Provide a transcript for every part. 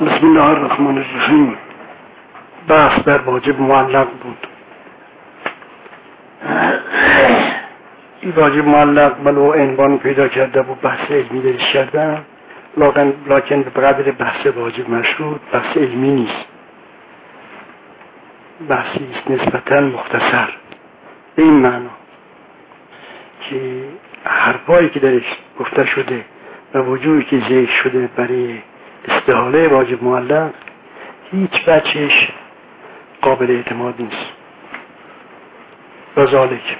بسم الله الرحمن الرحیم. بحث در واجب معلق بود. این واجب معلق بلو عنوان پیدا کرده بود، بحث علمی درش کردن، لکن به قدر بحث واجب مشروط بحث علمی نیست، بحثی است نسبتاً مختصر، به این معنا که حرفایی که درش گفته شده و وجوهی که ذکر شده برای استحاله واجب معلق هیچ بچش قابل اعتماد نیست. و ذالک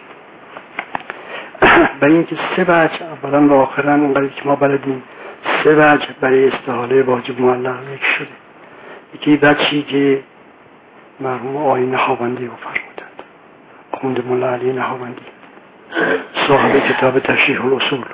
برای اینکه سه وجه اولا و آخرا اونقدر که ما بلدیم سه وجه برای استحاله واجب معلق ذکر شده. یکی بچی که مرحوم آقای نهاوندی رو فرمودند، آخوند مولا علی نهاوندی صاحب کتاب تشریح الاصول.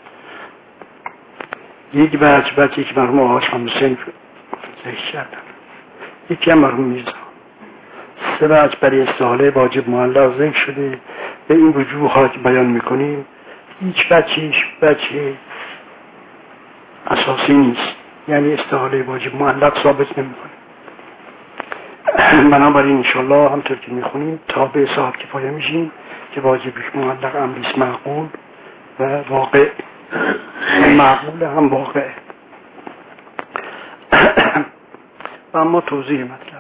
یک بچه که مرحوم آقای حسین ذکر کردن، یکی هم مرحوم میرزا. سه وجه برای استحاله واجب معلق ذکر شده. به این وجوه ها که بیان میکنیم هیچ بچه اساسی نیست، یعنی استحاله واجب معلق ثابت نمیکنه. بنابراین انشالله همطور که میخونیم تابع صاحب کفایه میشیم که واجب معلق امریست معقول و واقع، معقول هم واقع. و اما توضیح مطلب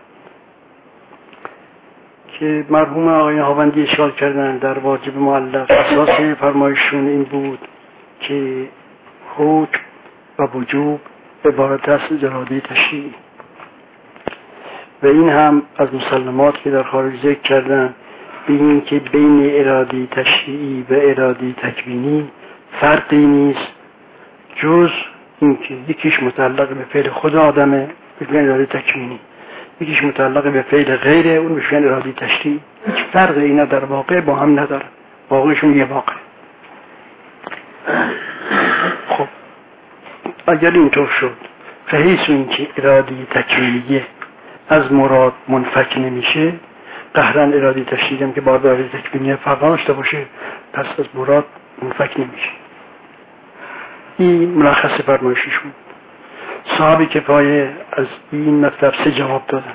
که مرحوم آقای نهاوندی اشاره کردن در واجب معلق، اساس فرمایششون این بود که حکم و وجوب عبارت است از اراده تشریعی و این هم از مسلمات که در خارج ذکر کردن، به این که بین اراده تشریعی و اراده تکوینی فرقی نیست جز این که یکیش متعلق به فعل خود آدمه به اراده تکوینی، یکیش متعلق به فعل غیره اون به فعل اراده تشریعی. هیچ فرق اینا در واقع با هم نداره، واقعشون یه واقع. خب اگر اینطور شد فحیث این که اراده تکوینیه از مراد منفک نمیشه، قهرن اراده تشریعی هم که با اراده تکوینیه فرق داشته باشه پس از مراد منفک نمیشه. این ملخص فرمایششون. صاحب کفایه از این مطلب سه جواب دادن.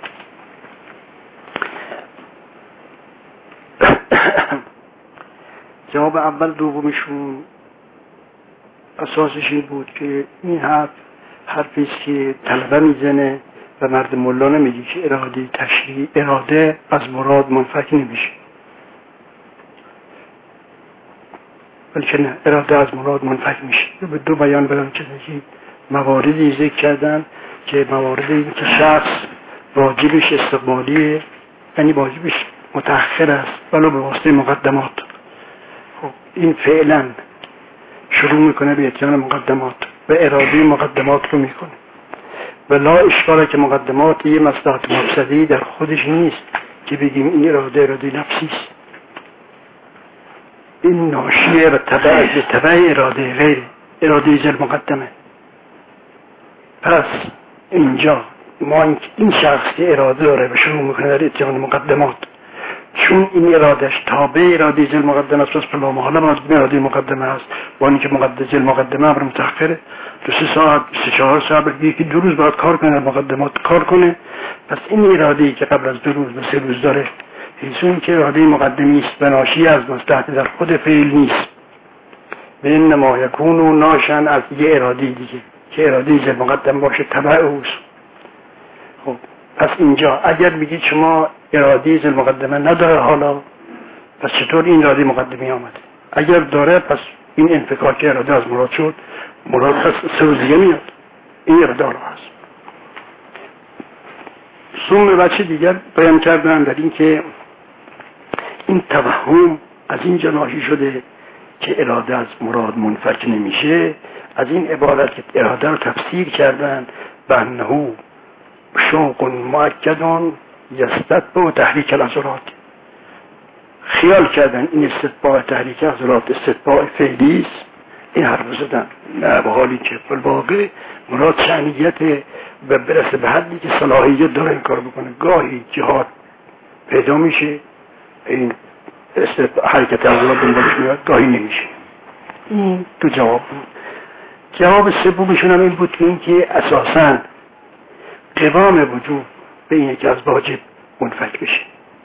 جواب اول دومشون اساسش این بود که این حرفیست که طلبه میزنه و مرد ملا نمیگه که اراده تشریعی اراده از مراد منفک نمیشه، بلکه نه، اراده از مراد منفک میشه. به دو بیان برام که مواردی ذکر کردن که موارد این که شخص واجبش استقبالیه، یعنی واجبش متأخر است ولو به واسطه مقدمات. خب این فعلا شروع میکنه به اتیان مقدمات و اراده مقدمات رو میکنه و لا اشکاله که مقدمات یه مصلحت مفسدی در خودش نیست که بگیم این اراده نفسی است، این ناشیه و تبع اراده غیر اراده ذل مقدمه. پس اینجا ما این شخص که اراده داره و شروع میکنه در اتیان مقدمات، چون این ارادش تابع اراده ذل مقدمه است، پس بلا محاله باید اراده مقدمه است. با اینکه ذل مقدمه امر متأخره، 2-3 ساعت 3-4 ساعت یکی 2 روز باید کار کنه، مقدمات کار کنه. پس این اراده‌ای که قبل از 2 روز و 3 روز داره هیچون که اراده مقدمی است و ناشی از مصلحت در خود فعل نیست، به انما یکون ناشن از یه اراده دیگه که اراده ذل مقدم باشه تبع اوست. خب پس اینجا اگر بگید شما اراده ذل مقدمه نداره، حالا پس چطور این اراده مقدمی آمده؟ اگر داره پس این انفکاک اراده از مراد شد، مراد پس 3 روز دیگه میاد، این اراده رو هست. ثم بچه دیگر بیان کردن در این که این توهم از اینجا ناشی شده که اراده از مراد منفک نمیشه، از این عبارت که اراده رو تفسیر کردن به انه شوق مؤکدون یستتبع تحریک العضلات. خیال کردن این استتباع تحریک عضلات استتباع فعلی است، این حرف زدن، نه به حالی که بالواقع مراد شأنیت و برسه به حدی که صلاحیت داره این کار بکنه. گاهی جهاد پیدا میشه این حرکت عضلات دنبالش میاد، گاهی نمیشه. این 2 جواب بود. جواب سومشون هم این بود که اساساً قوام وجوب به اینه که از واجب منفک بشه.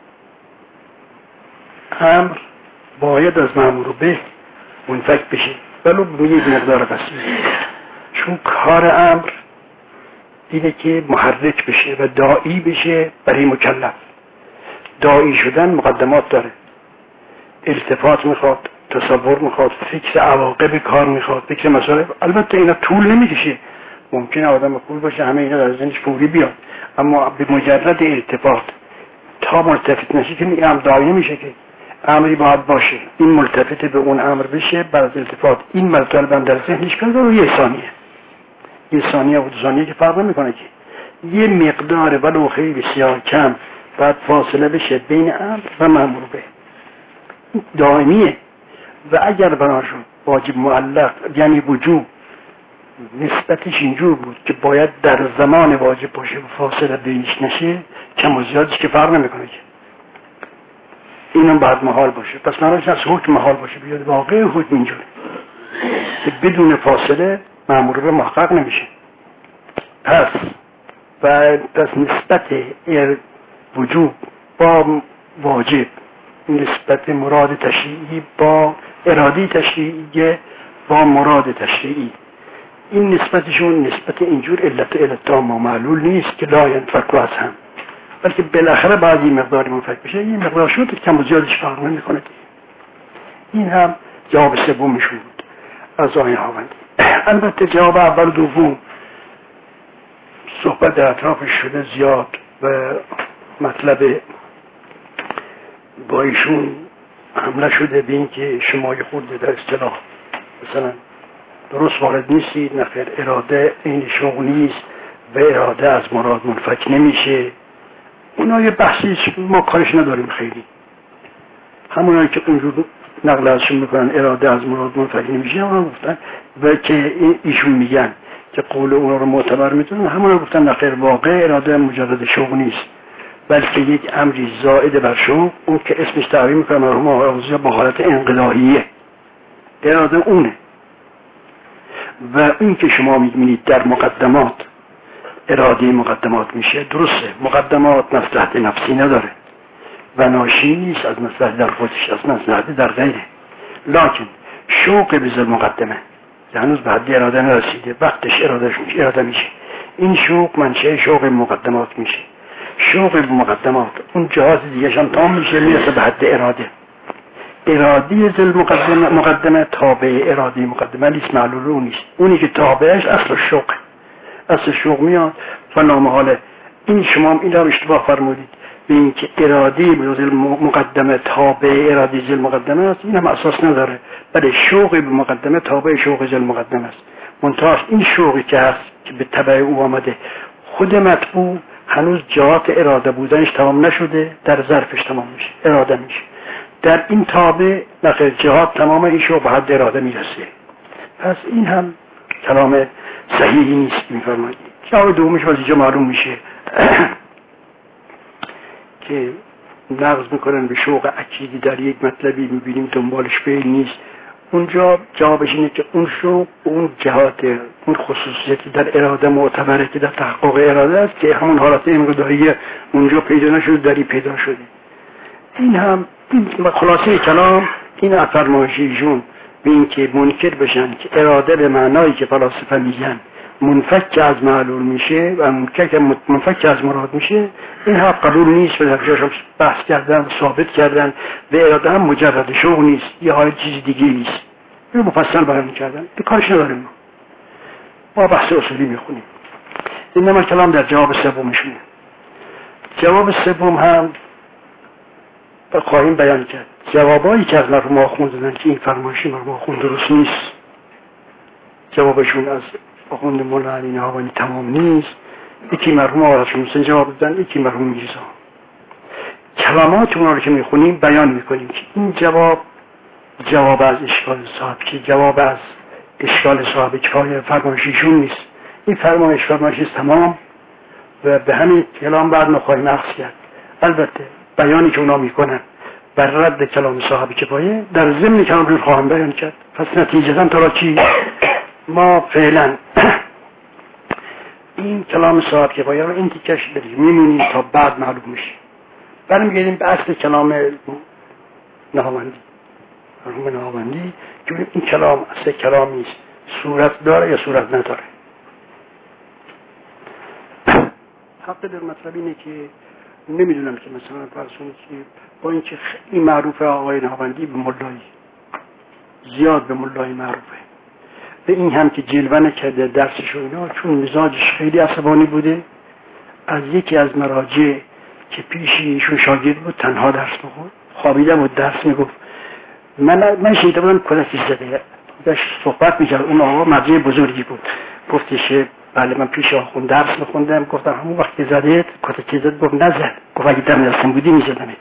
امر باید از مأمور به منفک بشه ولو به یک مقدار قصیر، چون کار امر اینه که محرک بشه و داعی بشه برای مکلف. داعی شدن مقدمات داره، التفات میخواد، تصور میخواد، فکر عواقب کار میخواد، فکر مسائل. البته اینا طول نمیکشه، ممکنه آدم خوب باشه همه اینا در ذهنش فوری بیاد، اما به مجرد التفات تا ملتفت نشه که این امر داعی نمیشه که. امری باید باشه این ملتفت به اون امر بشه، بعد از التفات این مطلب هم در ذهنش کنه و یه ثانیه و 2 ثانیه که فرق نمیکنه که یه مقدار ولو خیلی بسیار کم بعد فاصله بشه بین امر و مأمور به، دائمیه. و اگر بناشون واجب معلق یعنی وجوب نسبتش اینجور بود که باید در زمان واجب باشه و فاصله بینش نشه، کم و زیادش که فرق نمیکنه که اینم باید محال باشه. پس معنیش از حکم محال باشه بیاد واقع حکم اینجوره که بدون فاصله مأمور به محقق نمیشه. پس نسبت وجوب با واجب، نسبت مراد تشریعی با ارادی تشریعی با مراد تشریعی، این نسبتشون نسبت اینجور علت التام و معلول نیست که لا ینفک از هم، بلکه بالاخره بعد این مقداری منفک بشه. این مقدار شد که کم و زیادش فرق نمیکنه. این هم جواب سومشون بود از آیه هاوندی. البته جواب اول دوم صحبت در اطرافش شده زیاد و مطلب با ایشون حمله شده به این که شما یه خورده در اصطلاح مثلا درست وارد نیستید، نخیر اراده این شغل نیست و اراده از مراد منفک نمیشه. اونا یه بحثی ما کارش نداریم خیلی. همونایی که اونجور نقل ازشون میکنن اراده از مراد منفک نمیشه اونا گفتن و که ایشون میگن که قول اونا رو معتبر میدونن، همونا گفتن نخیر واقع اراده مجرد شغل نیست بلکه یک امری زائد بر شغل، اون که اسمش تعبیر میکنه مرحوم آقای با حالت انقضاییه، اراده اونه. و این که شما میبینید در مقدمات اراده مقدمات میشه، درسته مقدمات مصلحت نفسی نداره و ناشی نیست از مصلحت در خودش، از مصلحت در غیره، لکن شوق به مقدمه هنوز به حد اراده نرسیده، وقتش اراده میشه. این شوق منشه شوق مقدمات میشه. شوق به مقدمات اون جهاز دیگه هم تام میشه، میرسه به حد اراده. ارادی ذل مقدمه تابع اراده مقدمه نیست، معلول اون نیست. اونی که تابعش اصل شوق، اصل شوق میاد و نامحاله. این شما هم این رو اشتباه فرمودید به این که اراده ذل مقدمه تابع اراده ذل مقدمه است، این هم اساس نداره. بله شوق به مقدمه تابع شوق ذل مقدمه است، منتها این شوقی که هست که به تبع او آمده خود مطبوع هنوز جهات اراده بودنش تمام نشده، در ظرفش تمام میشه، اراده میشه. در این تابع نخیر جهات تمام ایشو به حد اراده میرسه. پس این هم کلام صحیحی نیست میفرمایید. جواب دومش باز اینجا معلوم میشه که نقض میکنن به شوق اکیدی در یک مطلبی میبینیم دنبالش فعل نیست. اونجا جوابش اینه که اون شوق اون جهات اون خصوصیتی در اراده معتبره که در تحقق اراده است که همون حالت انقضایی اونجا پیدا نشده دری پیدا شده. این هم خلاصه کلام این فرمایشیشون به این که منکر بشن که اراده به معنایی که فلاسفه میگن منفک از معلول میشه و منفک از مراد میشه، این هم قبول نیست و در جاشم بحث کردن ثابت کردن و اراده هم مجرد شوق نیست، یه های چیز دیگه نیست. این مفصل بیان کردن، به کارش نداریم. ما بحث اصولی میخونیم. این نمه کلام در جواب سومشونه. جواب سوم هم خواهیم بیان کرد. جوابایی که از مرحوم آخوند دادن که این فرمایشی مرحوم آخوند درست نیست، جوابشون از آخوند مولا علی نهاوندی تمام نیست. یکی مرحوم آقای حسین جواب دادن، یکی مرحوم میرزا. کلمات اونا رو که میخونیم بیان میکنیم که این جواب از اشکال صاحب که جواب از اشکال صاحب کفایه فرمایشیشون نیست. این فرمایشی تمام و به همین کلام بعد نخواهیم اخذ کرد. البته بیانی که اونا میکنن بر رد کلام صاحب کفایه در ضمن کلام رو خواهم بیان کرد. پس نتیجتاً تا چی ما فعلا این کلام صاحب کفایه رو این تیکش میمونیم تا بعد معلوم میشه. برمیگردیم به اصل کلام نهاوندی، مرحوم نهاوندی، که این کلام اصل کلامی است، صورت داره یا صورت نداره. حق در مطلب اینه که نمیدونم که مثلا فرسون که با این که خیلی معروفه آقای نهاوندی به ملایی، زیاد به ملایی معروفه، به این هم که جلوه نکرده درسش و اینا، چون مزاجش خیلی عصبانی بوده. از یکی از مراجع که پیش ایشون شاگرد بود تنها درس می‌خوند، خوابیده بود درس میگفت. من شنیده بودم کودکی زده داشت صحبت می‌کرد. اون آقا مرجع بزرگی بود، گفتش بله من پیش آخوند درس می‌خوندم. گفتم همون وقت که زده کودکی زد؟ گفت نزد. گفت اگه دم دستم بودی می‌زدمت.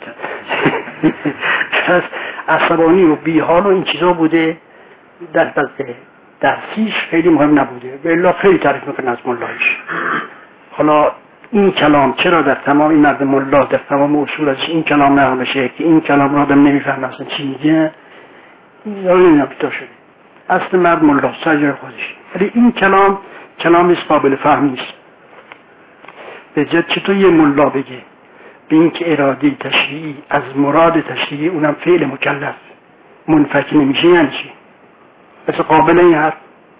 پس عصبانی و بی‌حال و این چیزا بوده. در درسیش خیلی مهم نبوده، الا خیلی تعریف میکنه از ملایش. حالا این کلام چرا در تمام این مرد ملا در تمام اصول ازش این کلام نقل بشه که این کلام را آدم نمیفهمه اصلا چی میگه، این نمیدونم پیدا شده. اصل مرد ملا سجر خودش، ولی این کلام است قابل فهم نیست. به جد چطور یه ملا بگه به این که اراده تشریعی از مراد تشریعی اونم فعل مکلف منفک نمیشه، یعنی چی؟ مثل قابل این حرف.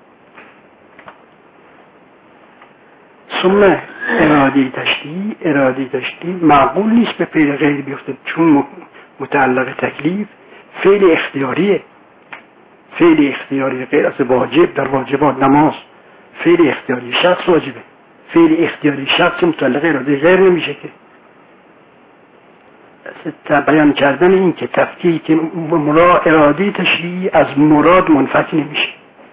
ثم اراده تشریعی معقول نیست به فعل غیر بیفته، چون متعلق تکلیف فعل اختیاریه. فعل اختیاری غیر از واجب، در واجبات نماز فعل اختیاری شخص واجبه، فعل اختیاری شخص متعلق اراده غیر نمیشه که. بیان کردن این که تفکیک اراده تشریعی از مراد منفک نمیشه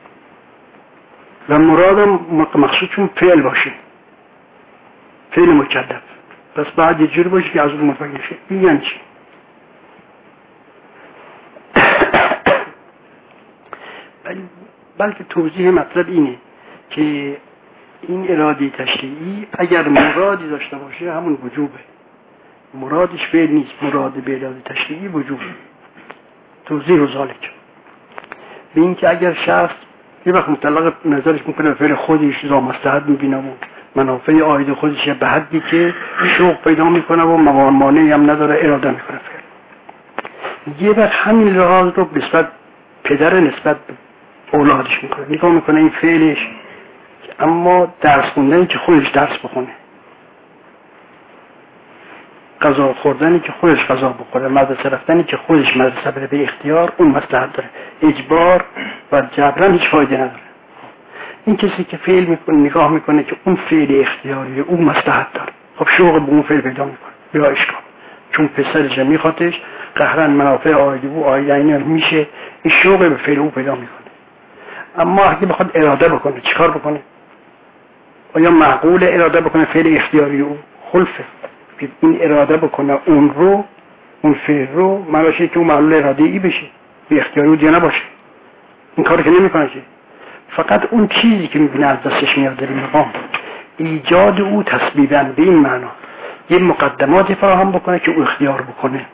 و مراد مقصود چون فعل باشه، فعل مکلف، پس بعد یه جور باشه که از اون منفک نشه. این یعنی چی؟ بلکه توضیح مطلب اینه که این اراده تشریعی اگر مرادی داشته باشه همون وجوبه، مرادش فعل نیست، مراد به اراده تشریعی وجوبه. توضیح و ذالک به این که اگر شخص یه وقت مطلق نظرش میکنه به فعل خودش را مصلحت میبینه و منافع عاید خودش به حدی که شوق پیدا میکنه و مانعی هم نداره اراده میکنه فعل. یه وقت همین لحاظ رو نسبت پدر نسبت اولادش میکنه، نگاه میکنه این فعلش، اما درس خوندنی که خودش درس بخونه، غذا خوردنی که خودش غذا بخوره، مدرسه رفتنی که خودش مدرسه بره به اختیار، اون مصلحت داره. اجبار و جبران هیچ فایده نداره. این کسی که فعل میکنه نگاه میکنه که اون فعل اختیاری اون مصلحت داره، خب شوق به اون فعل پیدا میکنه، بلا اشکال، چون پسرش میخوادش، قهرن منافع عایده او عایده میشه، این شوق به فعل او پیدا میکنه. اما اگه بخواد اراده بکنه چیکار بکنه؟ آیا معقول اراده بکنه فعل اختیاری او؟ خلفه. این اراده بکنه اون فعل رو مراشه که اون معلول اراده ای بشه، به اختیاری او دیگه نباشه. این کاری که نمیکنه که فقط اون چیزی که میبینه از دستش میاد در این مقام ایجاد او تسبیباً به این معنا یه مقدماتی فراهم بکنه که او اختیار بکنه.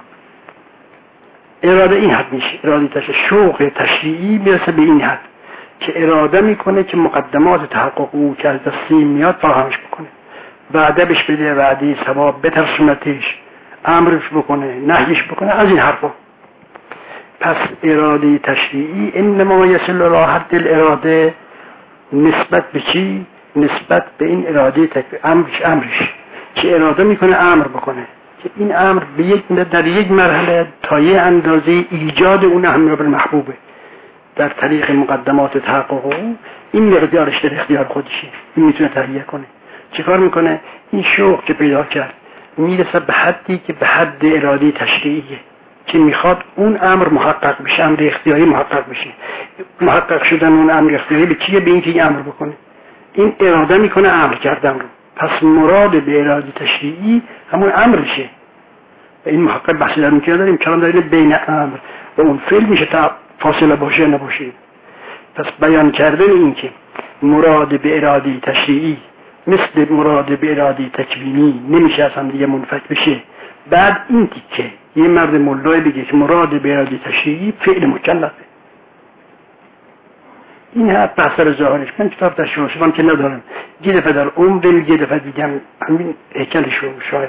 اراده این حد میشه، اراده شوق تشریعی میرسه به این حد که اراده میکنه که مقدمات تحقق او که از دستی میاد فراهمش بکنه، وعده بهش بده، وعده ثواب بترسونتش، امرش بکنه، نهیش بکنه، از این حرفا. پس اراده تشریعی انما یصل الی حد الاراده نسبت به چی؟ نسبت به این اراده امرش که اراده میکنه امر بکنه، که این امر در یک مرحله تا یه اندازه ایجاد اون امر بالمحبوبه در طریق مقدمات تحقق او، این مقدارش در اختیار خودشه، این میتونه تهیه کنه. چیکار میکنه؟ این شوق که پیدا کرد میرسه به حدی که به حد اراده تشریعیه که میخواد اون امر محقق بشه، امر اختیاری محقق بشه. محقق شدن اون امر اختیاری به چیه؟ به این که این امر بکنه. این اراده میکنه امر کردن رو، پس مراد به اراده تشریعی همون امرشه. و این محقق بحثی در میکنه داریم کلام داریم بین امر و اون فعل میشه تا فاصله باشه نباشه. پس بیان کردن این که مراد به اراده تشریعی مثل مراد به اراده تکوینی نمیشه اصلا دیگه منفک بشه. بعد این تیکه یه مرد ملای بگه که مراد به اراده تشریعی فعل مکلفه، این هر بحثر ظاهرش. من کتاب تشریح شدم که ندارم، یه دفعه در عمرم یه دفعه دیدم همین هیکلشو شاید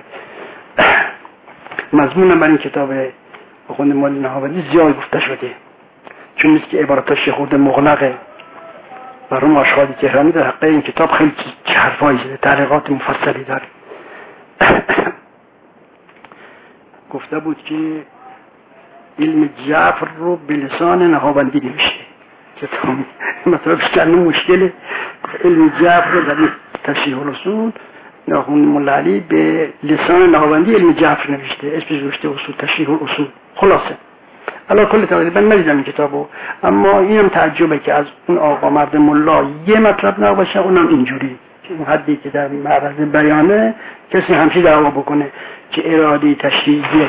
مضمونم بر این کتاب آخوند مولی نهاوندی زیاد گفته شده، چون نیست که عبارتاش خورده مغلقه. برام آشغالی تهرانی در حقه این کتاب خیلی حرفایی زده، تعلیقات مفصلی داره. گفته بود که علم جعفر رو به لسان نهاوندی نوشته. کتاب مطلب بیشتر مشکله. علم جعفر رو در تشریح الاصول آخوند مولا علی به لسان نهاوندی علم جعفر نوشته، اسمش گذاشته اصول تشریح الاصول. خلاصه علا کل تقریبا ندیدم این کتابو، اما اینم تعجبه که از اون آقا مرد ملا یه مطلب نباشه، اونم اینجوری که اون حدی که در معرض بیانه کسی همچی دعوا بکنه که اراده تشریعیه،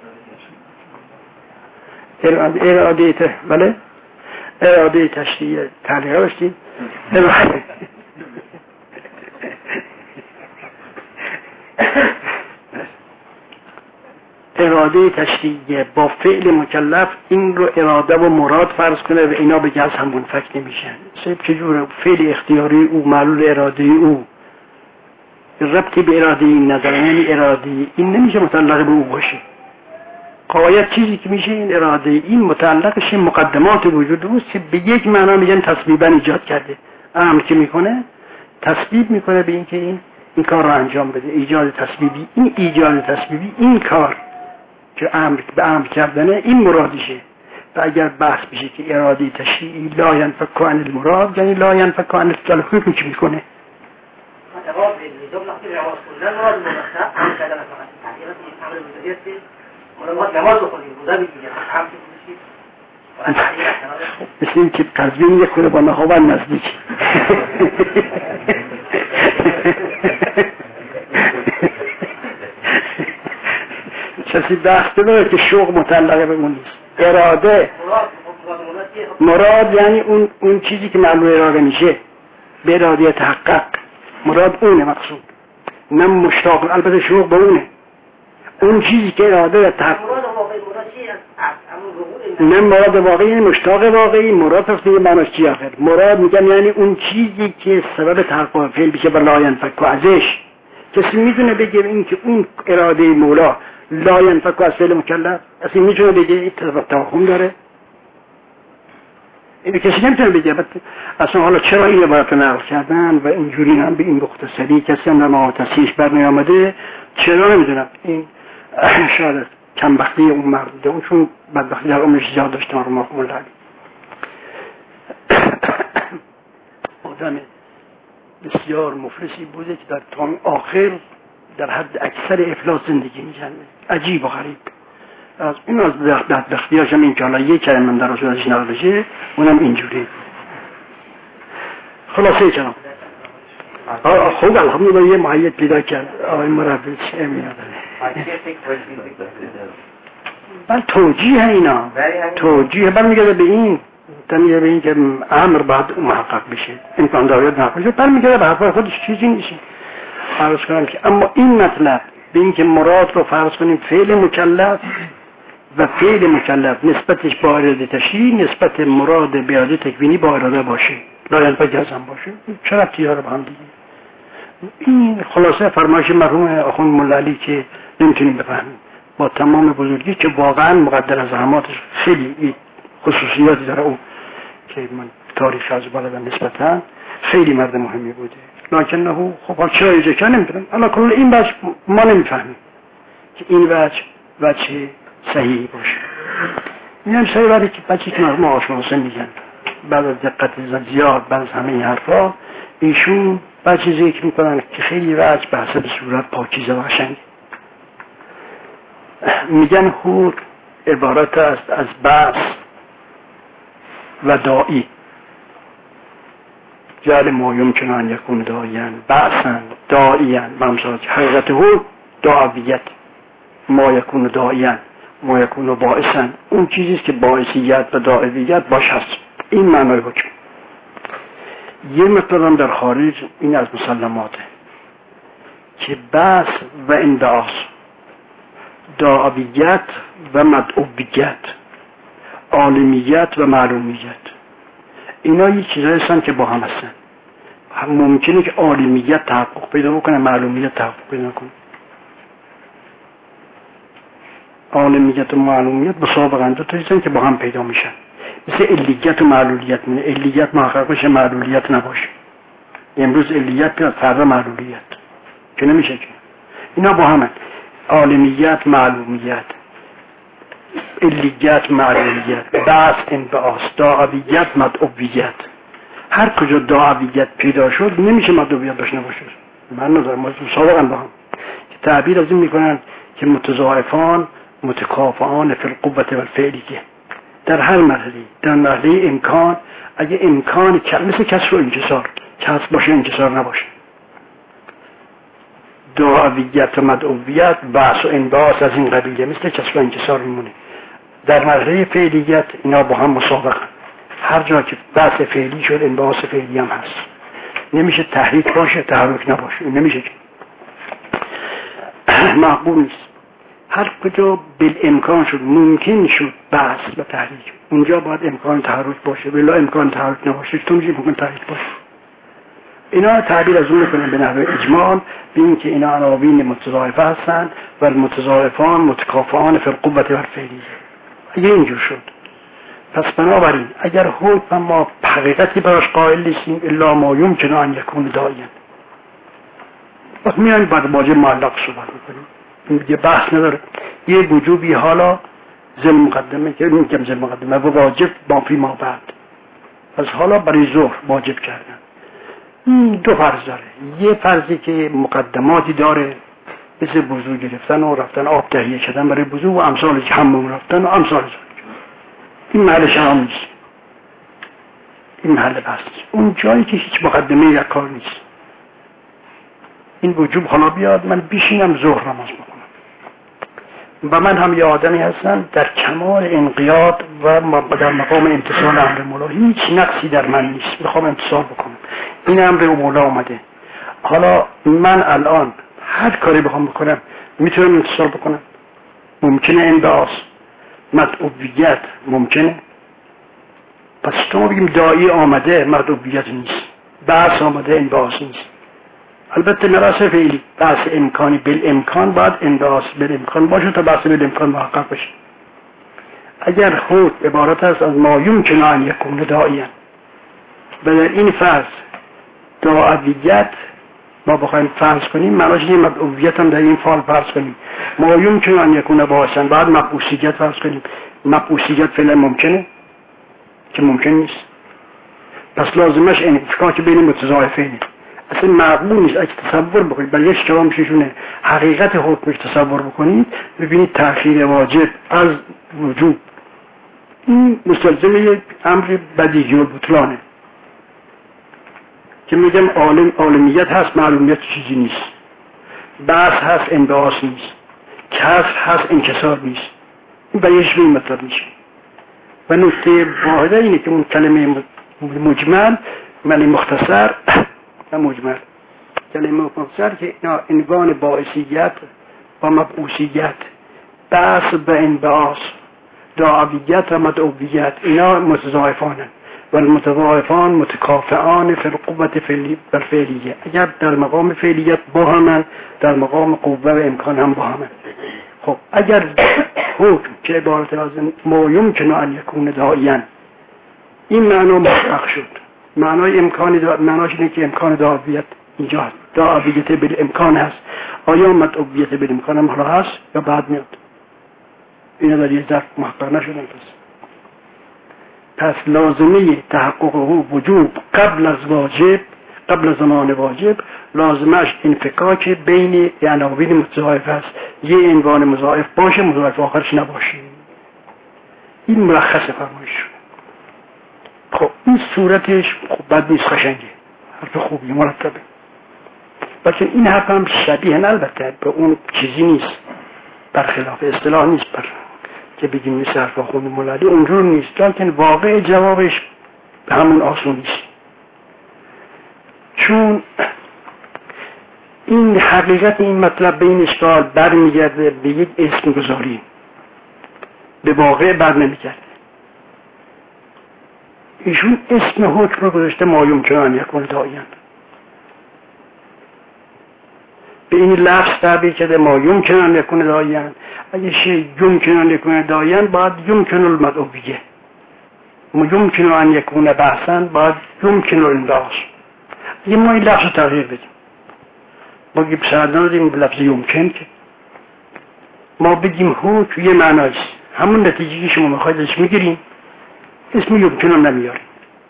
بله اراده تشریعیه تعلیقه داشتیم. اراده تشریعیه با فعل مکلف این رو اراده و مراد فرض کنه و اینا بگه از هم منفک نمیشن. چجوره؟ فعل اختیاری او معلول اراده او ربطی به اراده این نداره، یعنی اراده این نمیشه متعلق به او باشه. قایت چیزی که میشه این اراده این متعلقش مقدمات وجود اوست که به یک معنا میگن تسبیبا ایجاد کرده. امر که میکنه تسبیب میکنه به این که این کار رو انجام بده، ایجاد تسبیبی. این ایجاد تسبیبی این کار که به امر کردنه این مرادشه. و اگر بحث بشه که اراده تشریعی لا ینفک عن المراد، یعنی لا ینفک عن الفعل، حکم چی میکنه؟ مثل این که قضبین یک کنه با نهاوند نزدیک. کسی بحث داره که شوق متعلقه به اون نیست. اراده مراد یعنی اون چیزی که معلوم اراده میشه به اراده تحقق، مراد اونه مقصود، نه مشتاق. البته شوق به اونه، اون چیزی که اراده تحقق. نه مراد واقعی مشتاق واقعی. مراد پس به معناش چی آخر؟ مراد میگم یعنی اون چیزی که سبب تحقق فعل بشه و لا ینفک ازش. کسی میتونه بگه این که اون اراده مولا لا ینفک از فعل مکلف، اصلا میتونه بگه این توهم داره؟ این کسی نمیتونه بگه. اصلا حالا چرا این عبارت نقل کردن و اینجوری هم به این مختصری کسی هم در معاتصیش بر نیامده؟ چرا نمیدونم. این شاید کمبختی اون مرده، اون چون بدبختی در عمرش زیاد داشته. مرحوم مولا علی آدم بسیار مفلسی بوده که در تام آخر در حد اکثر افلاس زندگی می‌کنه. عجیب و غریب. از این از بدبختی‌هاش هم این که حالا یک کلمه من در ازش نقل بشه اونم اینجوری. خلاصه جناب خوب الحمدلله یه معید پیدا کرد آقای مربی چه میاد بل توجیه اینا توجیه برمیگرده به این تمیه به این که امر باید محقق بشه، امکان داره محقق بشه، برمیگرده به حرفای خودش چیزی نیست. فرض کنم که اما این مطلب به این که مراد رو فرض کنیم فعل مکلف و فعل مکلف نسبتش با اراده تشریعی، نسبت مراد به اراده تکوینی با اراده باشه، لا ینفک هم باشه، چه ربطی داره با هم دیگه؟ این خلاصه فرمایش مرحوم آخوند مولا علی که نمیتونیم بفهمیم با تمام بزرگی که واقعا مقدر از زحماتش خیلی خصوصیاتی داره او که من تاریخ از بالا نسبتا خیلی مرد مهمی بوده، لکن نه خب چرا اینجا که نمیتونم حالا کل این بچه ما نمیفهمیم که این بچه صحیح باشه. این هم صحیح ولی که بچه که مرحوم آشناسه میگن بعد از دقت زیاد بعد از همه این حرفا ایشون بچه ذکر میکنن که خیلی بچه به حسب صورت پاکیزه و قشنگه. میگن هور عبارت است از بحث و دائی، جعل ما یمکنان یکون داعیان بحثن داعیان بمثال حقیقت هور دعویت، ما یکون داعیان ما یکون باعثن، اون چیزیست که باعثیت و دعویت باش هست. این معنای حکم. یه مطلب در خارج این از مسلماته که بحث و انبعاث، دعویت و مدعویت، عالمیت و معلومیت، اینا یه چیزایی هستن که با هم هستن. ممکنه که عالمیت تحقق پیدا بکنه، معلومیت تحقق پیدا کنه. عالمیت و معلومیت مسابقاً دو تا چیزن که با هم پیدا میشن. مثل علیت و معلولیت. من علیت محقق بشه، معلولیت نباشه. امروز علیت بیاد، فردا معلولیت، که نمیشه که. اینا با همن. عالمیت، معلومیت، علیت، معلولیت، بعث، انبعاث، دعویت، مدعویت. هر کجا دعویت پیدا شد نمیشه مدعویت داشته باشه. من نظر مسابقاً با هم که تعبیر از این میکنن که متضاعفان متکافئان فی القوة و الفعلیه. در هر مرحله، در مرحله امکان، اگه امکان مثل کسر و انکسار، کسر باشه انکسار نباشه، دعویت و مدعویت، بعث و انبعاث از این قبیله مثل کسر و انکسار میمونه. در مرحله فعلیت اینا با هم مسابقه. هر جا که بعث فعلی شد انبعاث فعلی هم هست. نمیشه تحریک باشه تحرک نباشه، نمیشه که معقول نیست. هر کجا بالامکان شد، ممکن شد بعث و تحریک، اونجا باید امکان تحرک باشه، ولی امکان تحرک نباشه تو میشه ممکن تحریک باشه. اینا تعبیر از اون میکنن به نحو اجمال به این که اینا عناوین متضاعفه هستن و المتضاعفان متکافئان فی القوة و الفعلیه. اگه اینجور شد، پس بنابراین اگر حکم ما حقیقتی براش قائل نیستیم الا ما یمکن ان یکون داعیا، وقت میان بعد واجب معلق صحبت میکنیم، این دیگه بحث نداره. یه وجوبی حالا ضمن مقدمه که میگم ضمن مقدمه و واجب با فی ما بعد، از حالا برای ظهر واجب کردن. این دو فرض داره. یه فرضی که مقدماتی داره مثل وضو گرفتن و رفتن آب تهیه کردن برای وضو و امثال حمام رفتن و امثال. این محل شرام نیست، این محل بحث نیست. اون جایی که هیچ مقدمه یک کار نیست، این وجوب حالا بیاد من بیشینم ظهر نماز بکنم و من هم یه آدمی هستم در کمال انقیاد و در مقام امتثال امر مولا، هیچ نقصی در من نیست، میخوام امتثال بکنم، این امر مولا اومده. حالا من الان هر کاری بخوام بکنم میتونم امتثال بکنم؟ ممکنه انبعاث، مدعویت ممکنه. پس تو بگیم داعی آمده مدعویت نیست، بعث آمده انبعاث نیست. البته نراس فعلی بعث امکانی بالامکان باید انبعاث بالامکان باشه تا بعث بالامکان محقق بشه. اگر خود عبارت است از ما یمکن ان یکون داعیا و در این فرض داعیت ما بخوایم فرض کنیم، معناش اینه مدعویت هم در این فعل فرض کنیم. ما یمکن ان یکون باعثا، بعد مبعوثیت فرض کنیم. مبعوثیت فعلا ممکنه که ممکن نیست، پس لازمش انفکاک بین متضاعفینه. اصلا معقول نیست. اگه تصور بکنید برای یک جواب میشونه حقیقت حکمش تصور بکنید، ببینید تأخیر واجب از وجوب این مستلزم یک امر بدیهی و بطلانه که میگم عالمیت هست، معلومیت چیزی نیست، بعث هست، انبعاث نیست، کسر هست، انکسار نیست. این بیش به این مطلب میشه. و نکته واحده اینه که اون کلمه مجمل معنی مختصر و مجمل، کلمه مختصر که اینا عنوان باعثیت و مبعوثیت، بعث و انبعاث، دعویت و مدعویت، اینا متضاعفانن و المتضاعفان متکافئان فی القوة و الفعلیه. اگر در مقام فعلیت با همن، در مقام قوه و امکان هم با همن. خب اگر حکم که عبارت از ما یمکن ان یکون داعیا این معنا محقق شد، معنای معناش اینه که امکان دعویت اینجا هست، دعویت بالامکان هست. آیا مدعویت بالامکان هم حالا هست یا بعد میاد؟ اینا در یه ظرف محقق نشدن. پس لازمه تحقق وجوب قبل از واجب، قبل از زمان واجب، لازمش انفکاک بین عناوین متضاعف است. یه عنوان مضاعف باشه، مضاعف آخرش نباشه. این ملخص فرمایش. خب این صورتش خب بد نیست، قشنگه، حرف خوبی مرتبه. بلکه این حرف هم شبیه البته به اون چیزی نیست، برخلاف اصطلاح نیست که بگیم مثل حرف خون مولوی اونجور نیست، لیکن واقع جوابش به همون آسون نیست. چون این حقیقت این مطلب به این اشکال برمیگرده به یک اسم گذاری، به واقع بر نمیگرده. ایشون اسم حکم رو گذاشته ما یمکن ان یکون داعیاً. به این لفظ تعبیر کرده ما یمکن ان یکون داعیاً. اگه شی یمکن ان یکون داعیاً باید یمکن المدعو بگه. ما یمکن ان یکون بحثاً باید یمکن البحث. اگه ما این لفظ رو تغییر بدیم، ما که سند نداریم به لفظ یمکن، که ما بگیم حکم یه معناست، همون نتیجه که شما میخواید ازش میگیریم، اسم یمکن هم نمیاریم.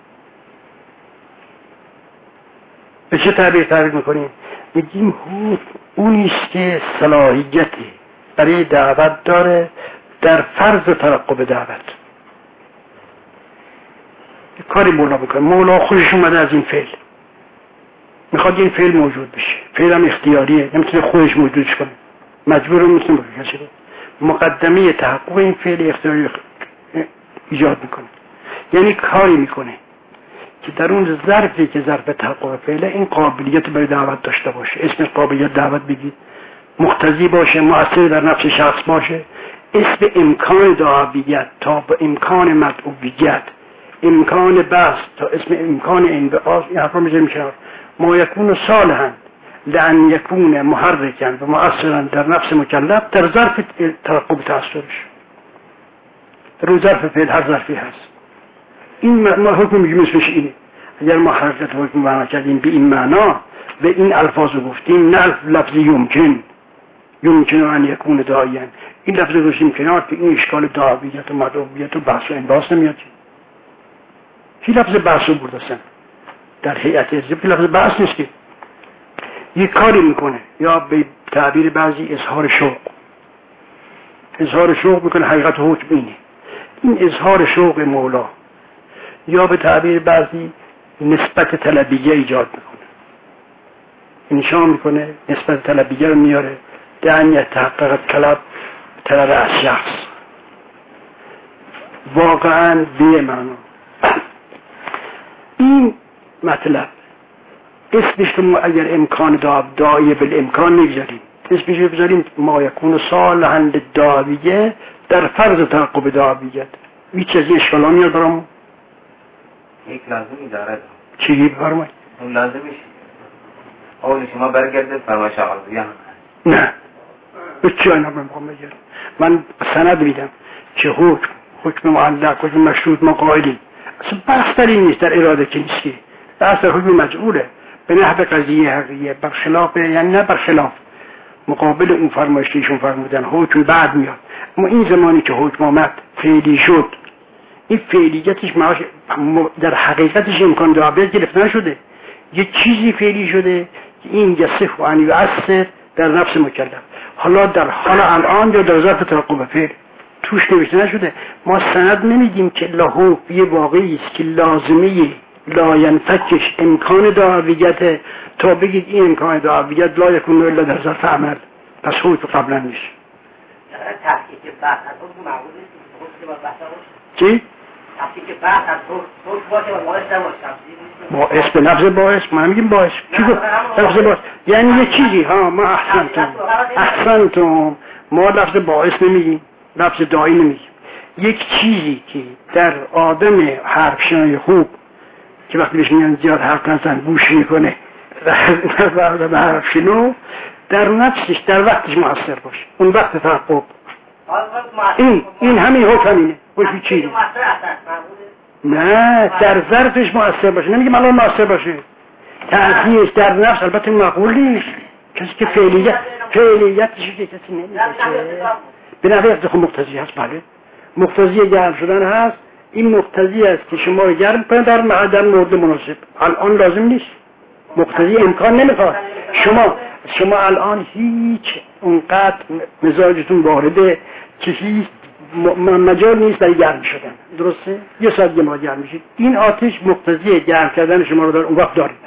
به چه تعبیر میکنیم؟ میگیم حکم اونیست که صلاحیتی برای دعوت داره در فرض ترقب دعوت. یه کاری مولا میکنه، مولا خودش اومده از این فعل میخواد این فعل موجود بشه، فعل هم اختیاریه، نمیتونه خودش موجودش کنه، مجبور میتونه بکنه کسی رو. مقدمه تحقق این فعل اختیاری ایجاد میکنه، یعنی کاری میکنه که در اون ظرفی که ظرف تحقق فعله این قابلیت برای دعوت داشته باشه. اسم قابلیت دعوت بگید، مقتضی باشه، مؤثر در نفس شخص باشه. اسم امکان دعویت تا به امکان مدعویت، امکان بحث تا اسم امکان انبعاث، این حرفا میذاریم کنار. ما یکون صالحا لان یکون محرکا و مؤثرا در نفس مکلف در ظرف ترقب تأثرش. در ظرف فعل هر ظرفی هست. این ما حکم میگیم اسمش اینه. اگر ما حرکت حکم معنا کردیم به این معنا و این الفاظ رو گفتیم، نه لفظ یمکن ان یکون داعیاً، این لفظ رو گفتیم کنار که این اشکال دعویت و مدعویت و بحث و انباس نمیاد. کی لفظ بحث رو بردستن در هیئت حزب؟ لفظ بحث نیست که یک کاری میکنه، یا به تعبیر بعضی اظهار شوق میکنه. حقیقت حکم اینه، این اظهار شوق مولا، یا به تعبیر بعضی نسبت طلبیه ایجاد میکنه، انشا میکنه نسبت طلبیه رو میاره، دعني تحقق طلب از شخص، واقعا به معنا. این مطلب اسمش رو اگر امکان داعیه بالامکان نگذاریم، اسمش رو بذاریم ما یکون صالحا للداعیه در فرض تحقق داعیت. هیچ از این اشکالا میاد برامون؟ یک لازمی داره. چی بفرمایید؟ اون لازمیش قول شما برگرده فرمایش آقایان. نه به چی اینا میخوام بگم؟ من سند میدم که حکم معلق، حکم مشروط ما قائلیم. اصلا بحث در این نیست، در اراده که نیست، که بحث در حکم مجعوله به نحو قضیه حقیقیه، برخلاف، یعنی نه برخلاف، مقابل اون فرمایش که ایشون فرمودن حکم بعد میاد. اما این زمانی که حکم آمد فعلی شد، این فعلیتش در حقیقتش امکان دعویت گرفته نشده، یه چیزی فعلی شده که این یصح و ان یؤثر در نفس مکلف. حالا در حال الان یا در ظرف ترقب فعل توش نوشته نشده. ما سند نمیگیم که لاهو یه واقعی است که لازمه لا ینفکش امکان دعویت تا بگید این امکان دعویت لا یکون الا در ظرف عمل، پس حکم قبلا نیست. تحقیق بحث از حکم معقول نیست. چی؟ تحقیق بحث از حکم باشه و باعث نباشه. باعث به لفظ باعث، ما نمیگیم باعث. چی گفت؟ لفظ باعث یعنی یه چیزی. ها ما احسنتم، ما لفظ باعث نمیگیم، لفظ داعی نمیگیم. یک چیزی که در آدم حرف شنای خوب که وقتی بهش میگن زیاد حرف نزن گوش میکنه در آدم حرف شنو، در نفسش در وقتش مؤثر باشه، اون وقت تحقق. این همین حکم همینه. حکم چیه؟ نه در ظرفش مؤثر باشه، نمیگم الان مؤثر باشه، تأثیرش در نفس البته معقول نیست. کسی که فعلیتش که کسی نمیشه به نحوه اقتضا مقتضی هست. بله مقتضی گرم شدن هست. این مقتضی است که شما رو گرم کنه در مورد مناسب. الان لازم نیست، مقتضی امکان نمیخواد. شما الان هیچ اونقدر مزاجتون وارده که هیچ مجال نیست برای گرم شدن، درسته؟ یه ساعت ما گرم میشید، این آتش مقتضی گرم کردن شما رو در اون وقت داره.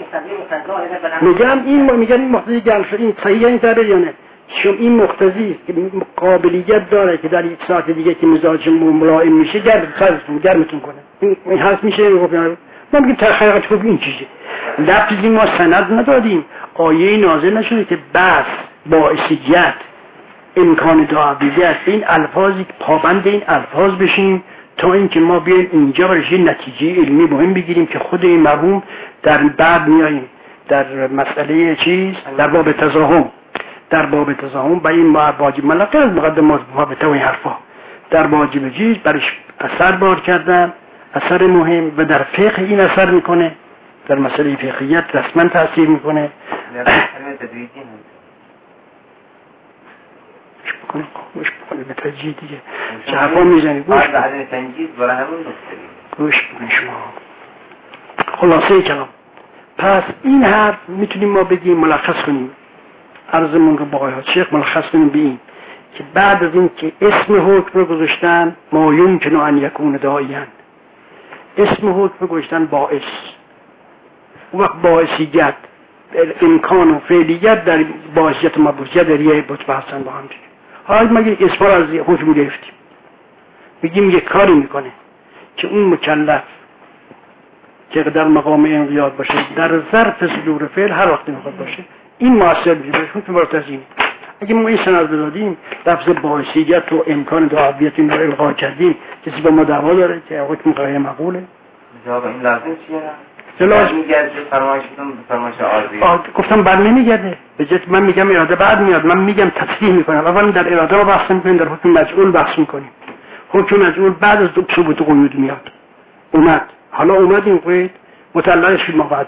میگن این مقتضی گرم شدن، این صحیح این تعبیر یا نه؟ شما این مقتضی که قابلیت داره که در یک ساعت دیگه که مزاج ملائم میشه گرمتون کنه. این هست میشه. ما میگیم تحقیقات خوب این چیزه. لفظی ما سند ندادیم، آیه نازل نشده که بس باعثیت امکان دعویت این الفاظی پابند این الفاظ بشیم تا اینکه ما بیایم اینجا برای یه نتیجه علمی مهم بگیریم که خود این مرحوم در بعد میاییم در مسئله چیز در باب تزاحم با این واجب ملقه از مقدمات محابطه و این حرفا در واجب چیز برش اثر بار کردن، اثر مهم و در فقه این اثر میکنه، در مسئله فقهیت رسما تاثیر میکنه. گوش بکنه به تجدید دیگه چه حرفا میزنی گوش بکنه شما. خلاصه کلام پس این حرف میتونیم ما بگیم ملخص کنیم عرضمون رو با آقای شیخ ملخص کنیم به این که بعد از این که اسم حکم رو گذاشتن ما یمکن ان یکون داعیاً، اسم حکم رو گذاشتن باعث، اون وقت باعثیت امکان و فعلیت در باعثیت مبعوثیت در یه بود بحثن با هم دیگه. حالا ما یک اسم از حکم گرفتیم بگیم یک کاری میکنه که اون مکلف که در مقام انقیاد باشه در ظرف صدور فعل هر وقت میخواد باشه این مؤثر میشه باشه حکم مرتضی. اگه ما این سند دادیم لفظ باعثیت و امکان دعویت این رو الغا کردیم کسی با ما دعوا داره که حکم غیر مقبوله؟ جواب این لازم چیه؟ برمیگرده فرمایش آزی گفتم بر نمیگرده به جد من میگم اراده بعد میاد، من میگم تصریح میکنم اول در اراده رو بحث میکنیم در حکم مجعول بحث میکنیم. حکم مجعول بعد از ثبوت قیود میاد. حالا اومد این قید متعلقش به ما بعده.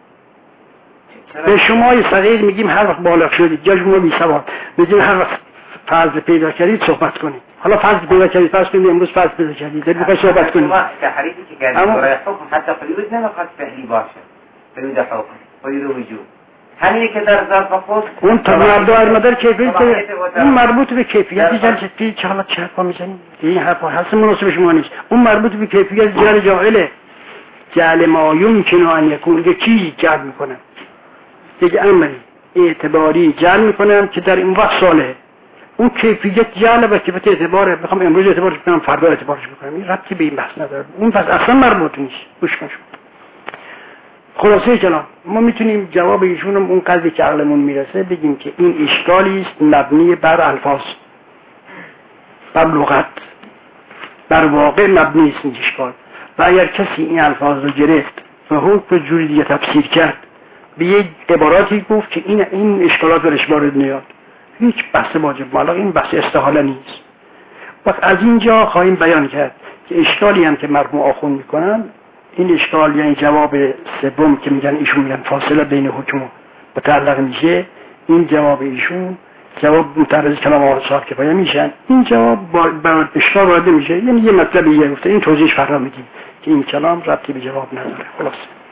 به شما صغیر میگیم هر وقت بالغ شدید یا شما بی سواد میگیم هر وقت فضل پیدا کردید صحبت کنید. حالا فضل پیدا کردید فرض کنید امروز فضل پیدا کردید در میخوای صحبت کنید. تحریفی که کردید برای حکم حتی قیود نمیخواد فعلی باشه، قیود حکم قیود وجوب همینه که در ظرف خود اون تمام مدار کیفیت اون مربوط به کیفیت جلسه چه حالا چه حرفا میزنید این حرفا حسن مناسب شما نیست. اون مربوط به کیفیت جعل جاهله جعل ما یمکن ان یکون که چیزی جعل میکنه یک امری اعتباری جعل میکنم که در این وقت صالحه. اون کیفیت جعل و کیفیت اعتباره بخوام امروز اعتبارش کنم فردا اعتبارش میکنم این ربطی به این بحث نداره. اون پس اصلا مربوط نیست. گوش کن. خلاصه کلام ما میتونیم جواب ایشون اون قضیه که عقلمون میرسه بگیم که این اشکالی است مبنی بر الفاظ، بر لغت، بر واقع مبنی است این اشکال. و اگر کسی این الفاظ رو گرفت و حکم جوری دیگه تفسیر کرد به یک عباراتی گفت که این اشکالات برش وارد نیاد، هیچ بحث واجب مالا این بحث استحاله نیست. وقت از اینجا خواهیم بیان کرد که اشکالی هم که مرحوم آخوند میکنن این اشکال یعنی جواب سوم که میگن ایشون میگن فاصله بین حکم متعلق میشه، این جواب ایشون جواب متعرض کلام آقای صاحب کفایه میشن. این جواب با اشکال وارد میشه، یعنی یه مطلبی گفته این توضیحش فردا میگیم که این کلام ربطی به جواب نداره. خلاص